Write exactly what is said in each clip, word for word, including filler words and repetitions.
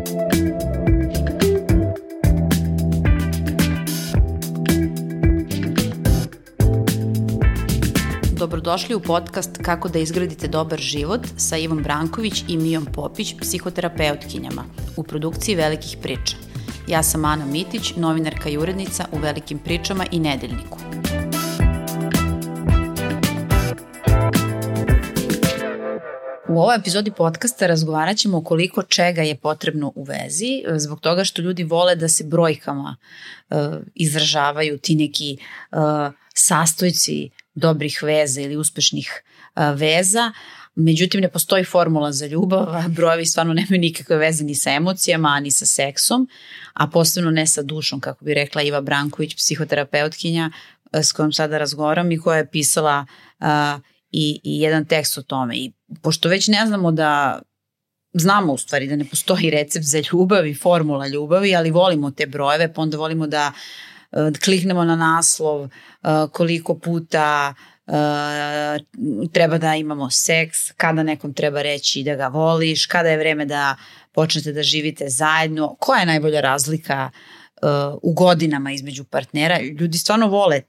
Dobrodošli u podcast Kako da izgradite dobar život sa Ivom Branković i Mijom Popić, psihoterapeutkinjama, u produkciji Velikih priča. Ja sam Ana Mitić, novinarka i urednica u Velikim pričama i Nedeljniku. U ovoj epizodi podcasta razgovarat ćemo o koliko čega je potrebno u vezi, zbog toga što ljudi vole da se brojkama uh, izražavaju ti neki uh, sastojci dobrih veza ili uspešnih uh, veza. Međutim, ne postoji formula za ljubav, a brojevi stvarno nemaju nikakve veze ni sa emocijama, ni sa seksom, a posebno ne sa dušom, kako bi rekla Iva Branković, psihoterapeutkinja s kojom sada razgovaram i koja je pisala uh, i, i jedan tekst o tome. I pošto već ne znamo da, znamo u stvari da ne postoji recept za ljubav i formula ljubavi, ali volimo te brojeve, pa onda volimo da uh, kliknemo na naslov uh, koliko puta Uh, treba da imamo seks, kada nekom treba reći da ga voliš, kada je vreme da počnete da živite zajedno, koja je najbolja razlika uh, u godinama između partnera. Ljudi stvarno vole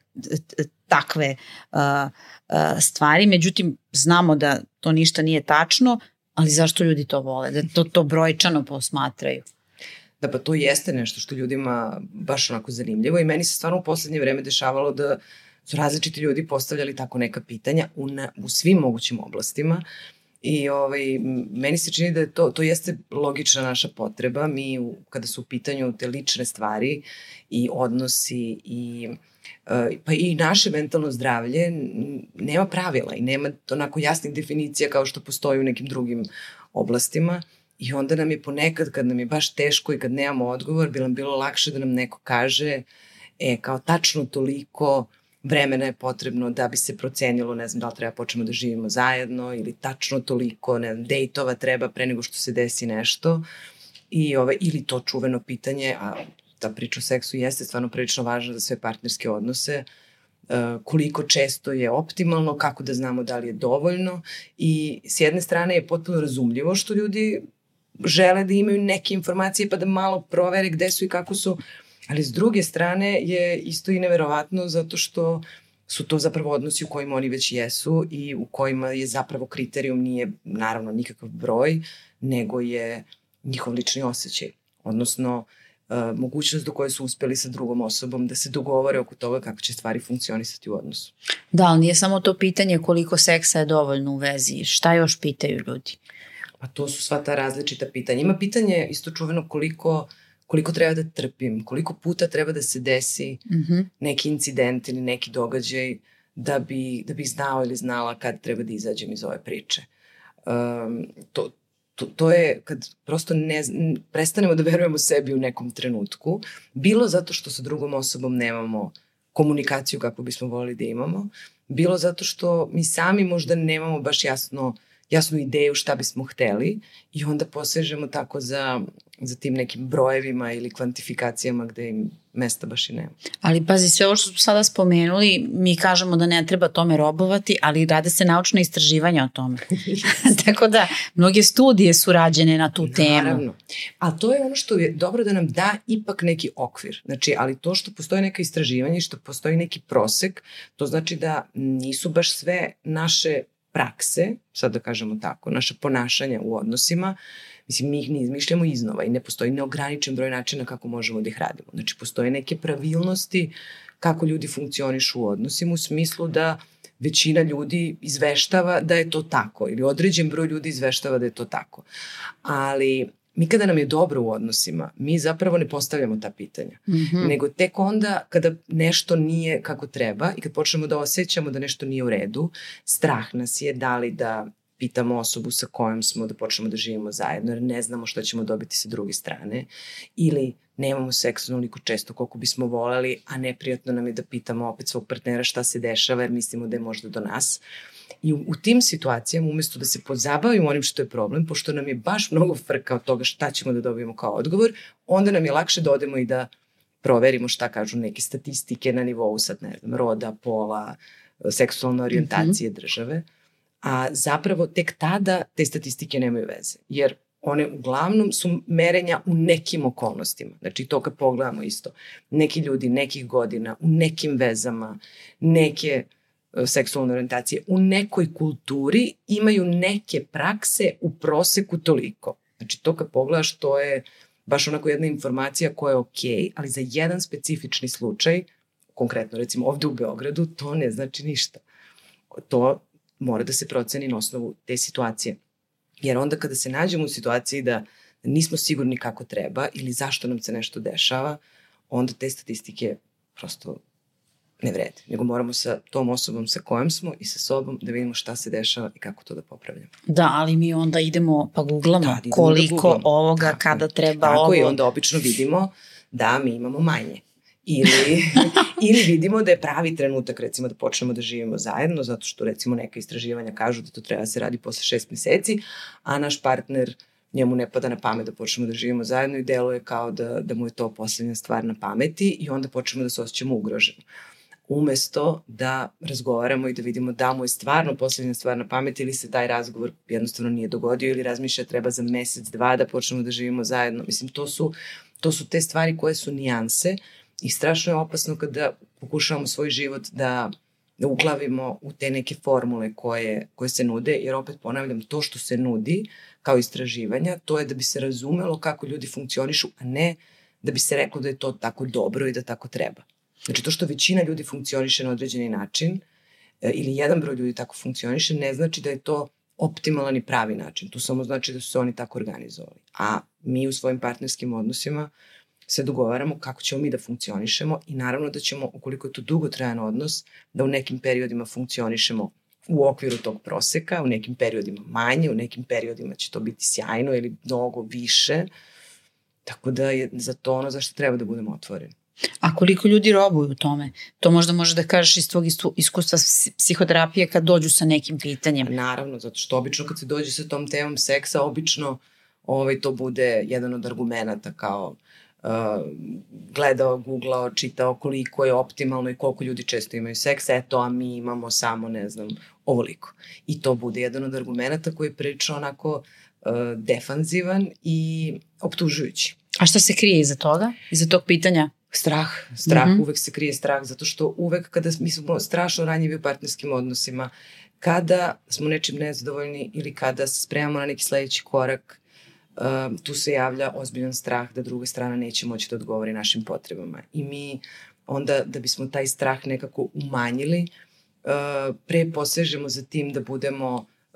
takve uh, uh, stvari, međutim znamo da to ništa nije tačno, ali zašto ljudi to vole, da to, to brojčano posmatraju? Da, pa to jeste nešto što ljudima baš onako zanimljivo i meni se stvarno u poslednje vreme dešavalo da su različiti ljudi postavljali tako neka pitanja u, na, u svim mogućim oblastima i ovaj, meni se čini da je to, to jeste logična naša potreba. Mi u, kada su u pitanju te lične stvari i odnosi i, uh, pa i naše mentalno zdravlje, nema pravila i nema onako jasnih definicija kao što postoji u nekim drugim oblastima. I onda nam je ponekad, kad nam je baš teško i kad nemamo odgovor, bi nam bilo lakše da nam neko kaže, e, kao tačno toliko vremena je potrebno da bi se procenilo, ne znam da li treba počnemo da živimo zajedno ili tačno toliko, ne znam, dejtova treba pre nego što se desi nešto. I, ove, ili to čuveno pitanje, a ta priča o seksu jeste stvarno prilično važna za sve partnerske odnose, uh, koliko često je optimalno, kako da znamo da li je dovoljno. I s jedne strane je potpuno razumljivo što ljudi žele da imaju neke informacije pa da malo provere gde su i kako su. Ali s druge strane je isto i neverovatno zato što su to zapravo odnosi u kojima oni već jesu i u kojima je zapravo kriterijum nije naravno nikakav broj, nego je njihov lični osjećaj. Odnosno uh, mogućnost do koje su uspeli sa drugom osobom da se dogovore oko toga kako će stvari funkcionisati u odnosu. Da, ali nije samo to pitanje koliko seksa je dovoljno u vezi. Šta još pitaju ljudi? Pa to su sva ta različita pitanja. Ima pitanje isto čuveno koliko koliko treba da trpim, koliko puta treba da se desi mm-hmm. neki incident ili neki događaj da bi, da bih znao ili znala kad treba da izađem iz ove priče. Um, to, to, to je kad prosto ne, prestanemo da verujemo sebi u nekom trenutku, bilo zato što sa drugom osobom nemamo komunikaciju kako bismo volili da imamo, bilo zato što mi sami možda nemamo baš jasno jasnu ideju šta bismo hteli i onda posežemo tako za, za tim nekim brojevima ili kvantifikacijama gde im mesta baš i nema. Ali pazi, sve ovo što smo sada spomenuli, mi kažemo da ne treba tome robovati, ali rade se naučne istraživanja o tome. Tako da, mnoge studije su rađene na tu temu. Naravno. A to je ono što je dobro da nam da ipak neki okvir. Znači, ali to što postoji neka istraživanja i što postoji neki prosek, to znači da nisu baš sve naše prakse, sad da kažemo tako, naše ponašanja u odnosima, mislim, mi ih ne izmišljamo iznova i ne postoji neograničen broj načina kako možemo da ih radimo. Znači, postoje neke pravilnosti kako ljudi funkcionišu u odnosima u smislu da većina ljudi izveštava da je to tako ili određen broj ljudi izveštava da je to tako. Ali mi kada nam je dobro u odnosima, mi zapravo ne postavljamo ta pitanja. Mm-hmm. Nego tek onda kada nešto nije kako treba i kad počnemo da osjećamo da nešto nije u redu, strah nas je da li da pitamo osobu sa kojom smo da počnemo da živimo zajedno jer ne znamo što ćemo dobiti sa druge strane ili nemamo seks onoliko često koliko bismo voleli, a neprijatno nam je da pitamo opet svog partnera šta se dešava jer mislimo da je možda do nas. I u, u tim situacijama, umjesto da se pozabavimo onim što je problem, pošto nam je baš mnogo frka od toga šta ćemo da dobijemo kao odgovor, onda nam je lakše da odemo i da proverimo šta kažu neke statistike na nivou sad, ne znam, roda, pola, seksualne orijentacije mm-hmm. države. A zapravo tek tada te statistike nemaju veze. Jer one uglavnom su merenja u nekim okolnostima. Znači to kad pogledamo isto. Neki ljudi nekih godina, u nekim vezama, neke seksualne orijentacije, u nekoj kulturi imaju neke prakse u proseku toliko. Znači to kad pogledaš, to je baš onako jedna informacija koja je okej, ali za jedan specifični slučaj, konkretno recimo ovde u Beogradu, to ne znači ništa. To mora da se proceni na osnovu te situacije. Jer onda kada se nađemo u situaciji da nismo sigurni kako treba ili zašto nam se nešto dešava, onda te statistike prosto ne vrede. Nego moramo sa tom osobom sa kojom smo i sa sobom da vidimo šta se dešava i kako to da popravljamo. Da, ali mi onda idemo pa googlamo da, koliko da googlamo. Ovoga, tako, kada treba tako, ovo. Tako i onda obično vidimo da mi imamo manje. Ili, ili vidimo da je pravi trenutak recimo da počnemo da živimo zajedno, zato što recimo neka istraživanja kažu da to treba da se radi posle šest meseci, a naš partner, njemu ne pada na pamet da počnemo da živimo zajedno i deluje kao da, da mu je to poslednja stvar na pameti i onda počnemo da se osjećamo ugroženo. Umesto da razgovaramo i da vidimo da mu je stvarno poslednja stvar na pameti ili se taj razgovor jednostavno nije dogodio ili razmišlja treba za mesec, dva da počnemo da živimo zajedno. Mislim, to su, to su te stvari koje su nijanse. I strašno je opasno kada pokušavamo svoj život da, da uglavimo u te neke formule koje, koje se nude, jer opet ponavljam, to što se nudi kao istraživanja, to je da bi se razumelo kako ljudi funkcionišu, a ne da bi se reklo da je to tako dobro i da tako treba. Znači to što većina ljudi funkcioniše na određeni način ili jedan broj ljudi tako funkcioniše, ne znači da je to optimalan i pravi način. To samo znači da su se oni tako organizovali. A mi u svojim partnerskim odnosima se dogovaramo kako ćemo mi da funkcionišemo i naravno da ćemo, ukoliko je to dugotrajan odnos, da u nekim periodima funkcionišemo u okviru tog proseka, u nekim periodima manje, u nekim periodima će to biti sjajno ili mnogo više, tako da je za to ono zašto treba da budemo otvoreni. A koliko ljudi robuju u tome? To možda možeš da kažeš iz tvog iskustva psihoterapije kad dođu sa nekim pitanjem. Naravno, zato što obično kad se dođe sa tom temom seksa, obično ovaj, to bude jedan od argumenata kao Uh, gledao, googlao, čitao koliko je optimalno i koliko ljudi često imaju seks, eto, a mi imamo samo, ne znam, ovoliko. I to bude jedan od argumenta koji je prilično onako uh, defanzivan i optužujući. A šta se krije iza toga? Iza tog pitanja? Strah. Strah, mm-hmm. Uvek se krije strah, zato što uvek kada mi smo strašno ranjivi u partnerskim odnosima, kada smo nečim nezadovoljni ili kada se spremamo na neki sledeći korak, Uh, tu se javlja ozbiljan strah da druga strana neće moći da odgovori našim potrebama. I mi onda, da bismo taj strah nekako umanjili, uh, pre posežemo za tim da budemo uh,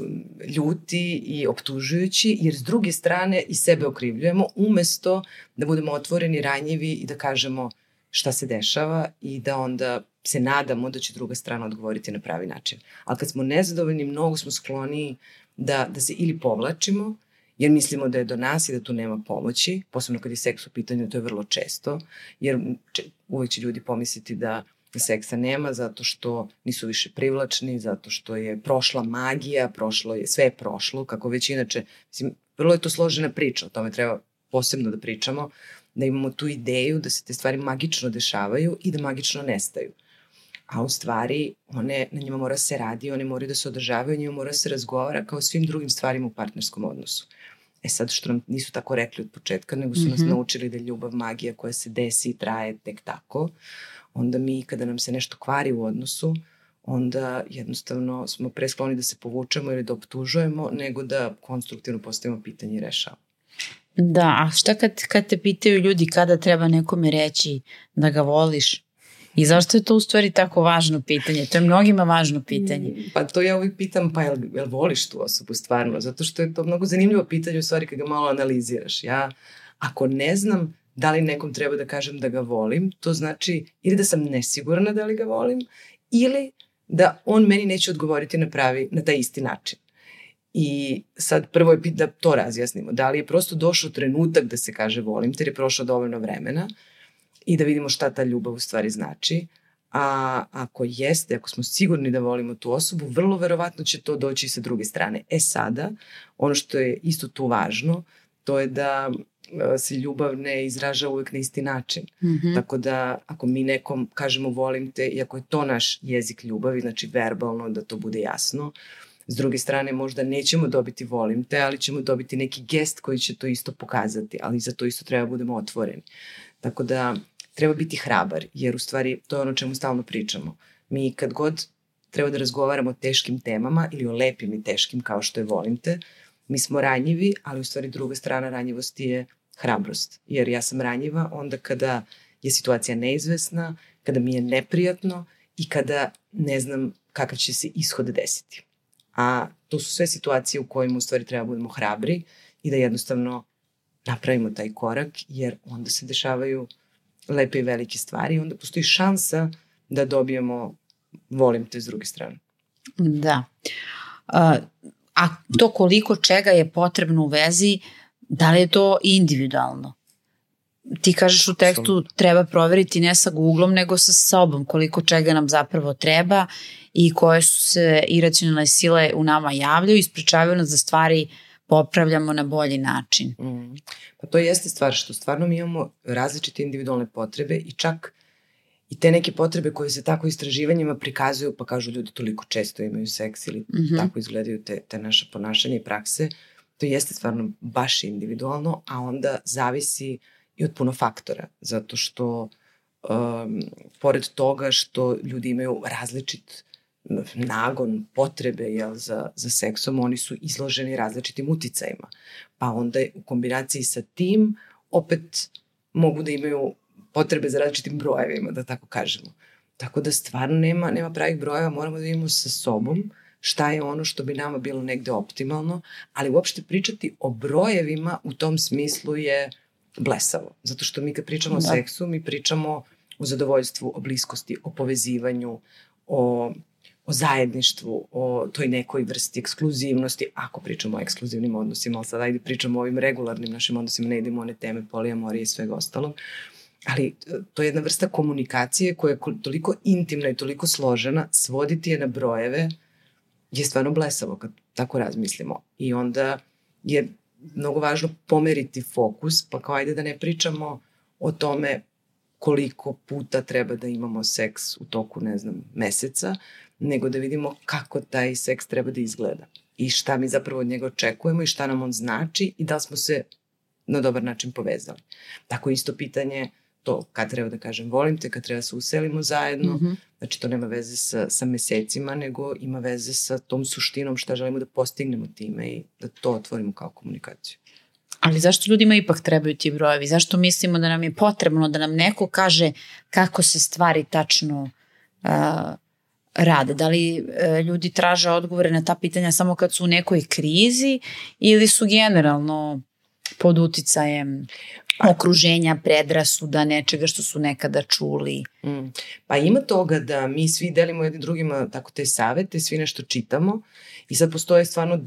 ljuti i optužujući, jer s druge strane i sebe okrivljujemo, umesto da budemo otvoreni, ranjivi i da kažemo šta se dešava i da onda se nadamo da će druga strana odgovoriti na pravi način. Ali kad smo nezadovoljni, mnogo smo skloniji da, da se ili povlačimo, jer mislimo da je do nas i da tu nema pomoći, posebno kad je seks u pitanju, to je vrlo često, jer uvek će ljudi pomisliti da seksa nema zato što nisu više privlačni, zato što je prošla magija, prošlo je, sve je prošlo, kako već inače, mislim, vrlo je to složena priča, o tome treba posebno da pričamo, da imamo tu ideju da se te stvari magično dešavaju i da magično nestaju. A u stvari, one, na njima mora se radi, one moraju da se održavaju, njima mora se razgovara kao svim drugim stvarima u partnerskom odnosu. E sad što nam nisu tako rekli od početka, nego su nas mm-hmm. naučili da je ljubav magija koja se desi i traje tek tako, onda mi kada nam se nešto kvari u odnosu, onda jednostavno smo preskloni da se povučemo ili da optužujemo, nego da konstruktivno postavimo pitanje i rešavamo. Da, a šta kad, kad te pitaju ljudi kada treba nekome reći da ga voliš? I zašto je to u stvari tako važno pitanje? To je mnogima važno pitanje. Pa to ja uvijek pitam, pa jel, jel voliš tu osobu stvarno? Zato što je to mnogo zanimljivo pitanje u stvari kad ga malo analiziraš. Ja, ako ne znam da li nekom treba da kažem da ga volim, to znači ili da sam nesigurna da li ga volim, ili da on meni neće odgovoriti na pravi, na taj isti način. I sad prvo je da to razjasnimo. Da li je prosto došao trenutak da se kaže volim, jer je prošlo dovoljno vremena, i da vidimo šta ta ljubav u stvari znači. A ako jeste, ako smo sigurni da volimo tu osobu, vrlo verovatno će to doći sa druge strane. E sada, ono što je isto tu važno, to je da se ljubav ne izraža uvek na isti način. Mm-hmm. Tako da ako mi nekom kažemo volim te, i ako je to naš jezik ljubavi, znači verbalno da to bude jasno, S druge strane, možda nećemo dobiti volim te, ali ćemo dobiti neki gest koji će to isto pokazati, ali za to isto treba budemo otvoreni. Tako da treba biti hrabar, jer u stvari to je ono čemu stalno pričamo. Mi kad god treba da razgovaramo o teškim temama ili o lepim i teškim kao što je volim te, mi smo ranjivi, ali u stvari druga strana ranjivosti je hrabrost. Jer ja sam ranjiva onda kada je situacija neizvesna, kada mi je neprijatno i kada ne znam kakav će se ishod desiti. A to su sve situacije u kojima u stvari treba budemo hrabri i da jednostavno napravimo taj korak, jer onda se dešavaju lepe i velike stvari i onda postoji šansa da dobijemo volim te s druge strane. Da. A, a to koliko čega je potrebno u vezi, da li je to individualno? Ti kažeš u tekstu treba proveriti ne sa Googlom nego sa sobom koliko čega nam zapravo treba i koje su se iracionalne sile u nama javljaju i sprečavaju nas da stvari popravljamo na bolji način. Mm. Pa to jeste stvar što stvarno mi imamo različite individualne potrebe i čak i te neke potrebe koje se tako istraživanjima prikazuju pa kažu ljudi toliko često imaju seks ili mm-hmm. tako izgledaju te, te naše ponašanje i prakse. To jeste stvarno baš individualno, a onda zavisi i od puno faktora, zato što um, pored toga što ljudi imaju različit nagon, potrebe jel, za, za seksom, oni su izloženi različitim uticajima. Pa onda u kombinaciji sa tim opet mogu da imaju potrebe za različitim brojevima, da tako kažemo. Tako da stvarno nema, nema pravih brojeva, moramo da vidimo sa sobom šta je ono što bi nama bilo negde optimalno, ali uopšte pričati o brojevima u tom smislu je blesavo. Zato što mi kad pričamo da. o seksu, mi pričamo o zadovoljstvu, o bliskosti, o povezivanju, o, o zajedništvu, o toj nekoj vrsti ekskluzivnosti, ako pričamo o ekskluzivnim odnosima, ali sad ajde pričamo o ovim regularnim našim odnosima, ne idemo one teme polijamorije i svega ostalog. Ali to je jedna vrsta komunikacije koja je toliko intimna i toliko složena, svoditi je na brojeve je stvarno blesavo kad tako razmislimo. I onda je mnogo važno pomeriti fokus, pa kao ajde da ne pričamo o tome koliko puta treba da imamo seks u toku, ne znam, meseca, nego da vidimo kako taj seks treba da izgleda i šta mi zapravo od njega očekujemo i šta nam on znači i da li smo se na dobar način povezali. Tako isto pitanje to kad treba da kažem volim te, kad treba da se uselimo zajedno, mm-hmm. znači to nema veze sa, sa mesecima, nego ima veze sa tom suštinom šta želimo da postignemo time i da to otvorimo kao komunikaciju. Ali zašto ljudima ipak trebaju ti brojevi? Zašto mislimo da nam je potrebno da nam neko kaže kako se stvari tačno uh, rade? Da li uh, ljudi traže odgovore na ta pitanja samo kad su u nekoj krizi ili su generalno pod uticajem okruženja, predrasuda, nečega što su nekada čuli? Mm. Pa ima toga da mi svi delimo jednim drugima tako te savete, svi nešto čitamo i sad postoje stvarno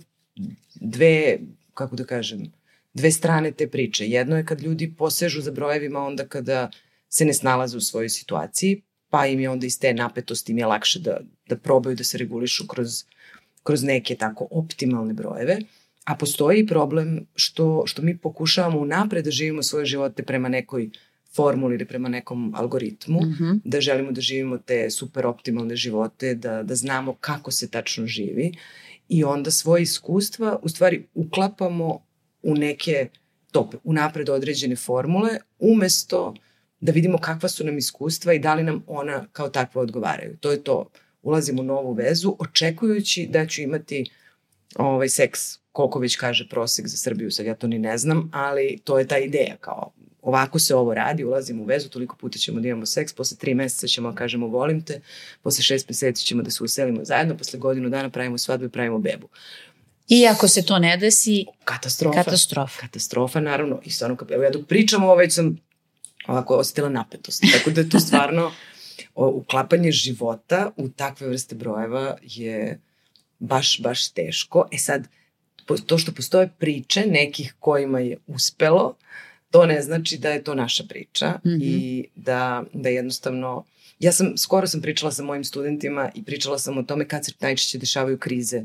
dve, kako da kažem, dve strane te priče. Jedno je kad ljudi posežu za brojevima onda kada se ne snalaze u svojoj situaciji, pa im je onda iz te napetosti im je lakše da, da probaju da se regulišu kroz, kroz neke tako optimalne brojeve. A postoji problem što, što mi pokušavamo unapred da živimo svoje živote prema nekoj formuli ili prema nekom algoritmu, mm-hmm. da želimo da živimo te super optimalne živote, da, da znamo kako se tačno živi i onda svoje iskustva u stvari uklapamo u neke tope, unapred određene formule, umesto da vidimo kakva su nam iskustva i da li nam ona kao takva odgovaraju. To je to. Ulazim u novu vezu, očekujući da ću imati ovaj seks, koliko već kaže prosek za Srbiju, sad ja to ni ne znam, ali to je ta ideja, kao ovako se ovo radi, ulazimo u vezu, toliko puta ćemo da imamo seks, posle tri meseca ćemo da kažemo volim te, posle šest meseci ćemo da se uselimo zajedno, posle godinu dana pravimo svadbu i pravimo bebu. I ako se to ne desi, katastrofa. Katastrofa. Katastrofa, naravno. I stvarno, evo ja dok pričam ovo, već sam ovako osjetila napetost. Tako da je to stvarno o, uklapanje života u takve vrste brojeva je baš, baš teško. E sad, to što postoje priče nekih kojima je uspelo, to ne znači da je to naša priča mm-hmm. i da, da jednostavno... Ja sam, skoro sam pričala sa mojim studentima i pričala sam o tome kad se najčešće dešavaju krize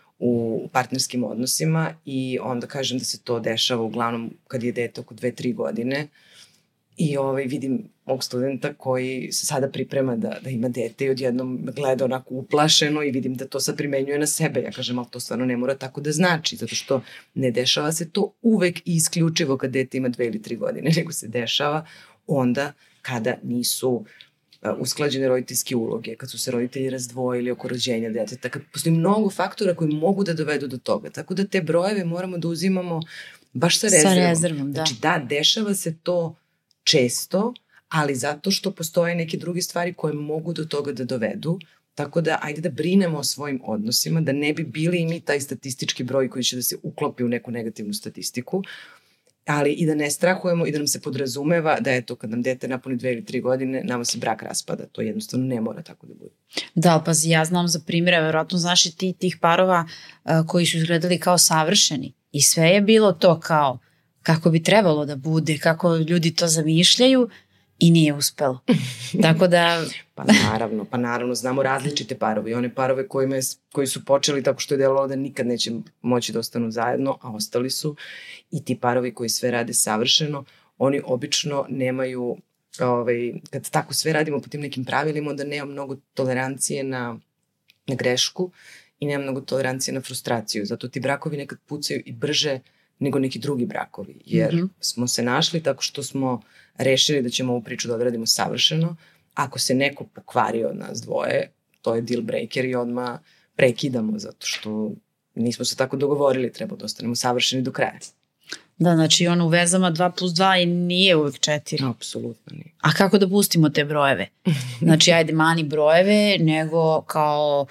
u partnerskim odnosima i onda kažem da se to dešava uglavnom kad je dete oko dve, tri godine I ovaj, vidim mog studenta koji se sada priprema da, da ima dete i odjednom gleda onako uplašeno i vidim da to sad primenjuje na sebe. Ja kažem, ali to stvarno ne mora tako da znači, zato što ne dešava se to uvek i isključivo kad dete ima dve ili tri godine, nego se dešava onda kada nisu uh, usklađene roditeljske uloge, kad su se roditelji razdvojili oko rođenja deteta, kad postoji mnogo faktora koji mogu da dovedu do toga. Tako da te brojeve moramo da uzimamo baš sa rezervom. Sa rezervom, da. Znači da, dešava se to često, ali zato što postoje neke druge stvari koje mogu do toga da dovedu, tako da ajde da brinemo o svojim odnosima, da ne bi bili i mi taj statistički broj koji će da se uklopi u neku negativnu statistiku, ali i da ne strahujemo i da nam se podrazumeva da eto kad nam dete napuni dve ili tri godine, nama se brak raspada. To jednostavno ne mora tako da bude. Da, pazi, ja znam za primjere, verovatno znaš i ti tih parova uh, koji su izgledali kao savršeni i sve je bilo to kao kako bi trebalo da bude, kako ljudi to zamišljaju i nije uspelo. Tako da... pa naravno, pa naravno, znamo različite parove i one parove kojima je, koji su počeli tako što je delovalo da nikad neće moći da ostanu zajedno, a ostali su, i ti parovi koji sve rade savršeno, oni obično nemaju, ovaj, kad tako sve radimo po tim nekim pravilima, onda nema mnogo tolerancije na, na grešku i nema mnogo tolerancije na frustraciju. Zato ti brakovi nekad pucaju i brže nego neki drugi brakovi, jer mm-hmm. smo se našli tako što smo rešili da ćemo ovu priču da odradimo savršeno. Ako se neko pokvario od nas dvoje, to je deal breaker i odmah prekidamo, zato što nismo se tako dogovorili, treba da ostanemo savršeni do kraja. Da, znači on u vezama dva plus dva i nije uvek četiri. Apsolutno nije. A kako da pustimo te brojeve? Znači, ajde, mani brojeve, nego kao...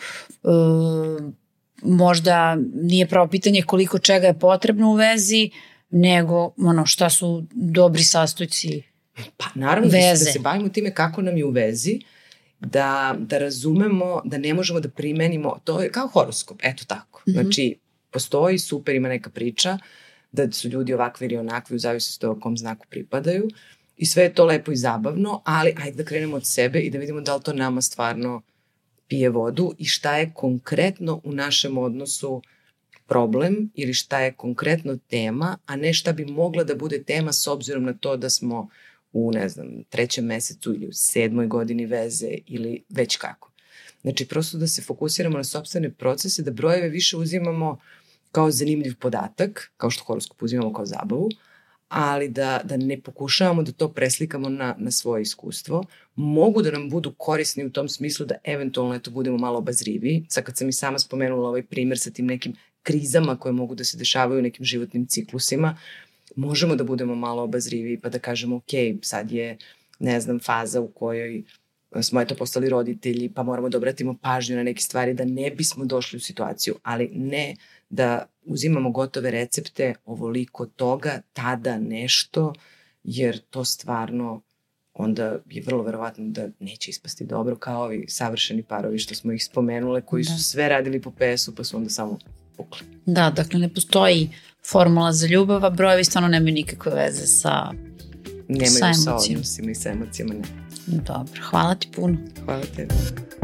Uh, možda nije pravo pitanje koliko čega je potrebno u vezi, nego ono, šta su dobri sastojci pa naravno veze. Da se bavimo time kako nam je u vezi, da, da razumemo da ne možemo da primenimo, to je kao horoskop, eto tako. Mm-hmm. Znači, postoji, super, ima neka priča da su ljudi ovakvi ili onakvi u zavisnosti od kom znaku pripadaju i sve je to lepo i zabavno, ali ajde da krenemo od sebe i da vidimo da li to nama stvarno pije vodu i šta je konkretno u našem odnosu problem ili šta je konkretno tema, a ne šta bi mogla da bude tema s obzirom na to da smo u, ne znam, trećem mesecu ili u sedmoj godini veze ili već kako. Znači, prosto da se fokusiramo na sopstvene procese, da brojeve više uzimamo kao zanimljiv podatak, kao što horoskop uzimamo kao zabavu, ali da, da ne pokušavamo da to preslikamo na, na svoje iskustvo. Mogu da nam budu korisni u tom smislu da eventualno eto budemo malo obazriviji. Sad kad sam i sama spomenula ovaj primjer sa tim nekim krizama koje mogu da se dešavaju u nekim životnim ciklusima, možemo da budemo malo obazriviji pa da kažemo ok, sad je, ne znam, faza u kojoj smo eto postali roditelji pa moramo da obratimo pažnju na neke stvari da ne bismo došli u situaciju, ali ne da uzimamo gotove recepte, ovoliko toga, tada nešto, jer to stvarno onda je vrlo verovatno da neće ispasti dobro kao ovi savršeni parovi što smo ih spomenule, koji da. su sve radili po pesu pa su onda samo pukli. Da, dakle ne postoji formula za ljubav, a brojevi stvarno nemaju nikakve veze sa, nemaju sa, sa odnosima i sa emocijama. Ne. Dobro, hvala ti puno. Hvala tebi.